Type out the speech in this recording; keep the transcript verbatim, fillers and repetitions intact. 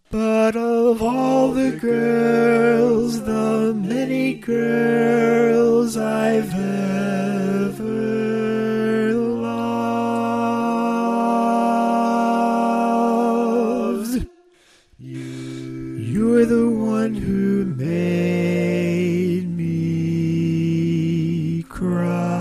But of all the girls, the many girls I've ever loved, you're the one who made me cry.